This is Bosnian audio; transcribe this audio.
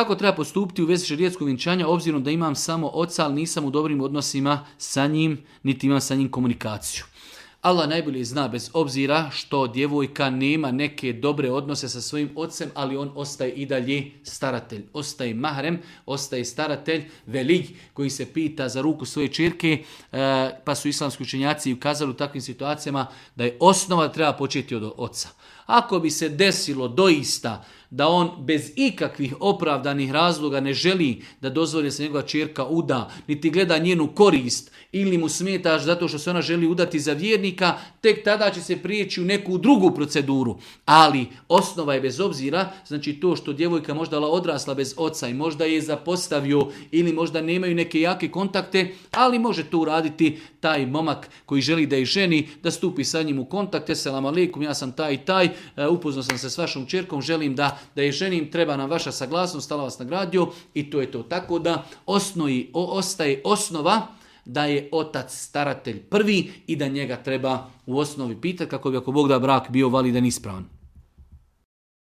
Kako treba postupiti u vezi šerijatskog vjenčanja, obzirom da imam samo oca, ali nisam u dobrim odnosima sa njim, niti imam sa njim komunikaciju. Allah najbolje zna, bez obzira što djevojka nema neke dobre odnose sa svojim ocem, ali on ostaje i dalje staratelj. Ostaje mahrem, ostaje staratelj, velij koji se pita za ruku svoje ćerke, pa su islamski učenjaci ukazali u takvim situacijama da je osnova da treba početi od oca. Ako bi se desilo doista da on bez ikakvih opravdanih razloga ne želi da dozvoli da se njegova ćerka uda, niti gleda njenu korist, ili mu smetaš zato što se ona želi udati za vjernika, tek tada će se prijeći u neku drugu proceduru. Ali osnova je bez obzira, znači to što djevojka možda odrasla bez oca i možda je zapostavio ili možda nemaju neke jake kontakte, ali može to uraditi taj momak koji želi da ih ženi, da stupi sa njim u kontakt. Selam alejkum, ja sam taj i taj, upoznao sam se s vašom ćerkom, želim da je ženim, treba nam vaša saglasnost, Allah vas nagradio i to je to. Tako da ostaje osnova da je otac staratelj prvi i da njega treba u osnovi pitati kako bi ako Bog da brak bio validan i ispravan.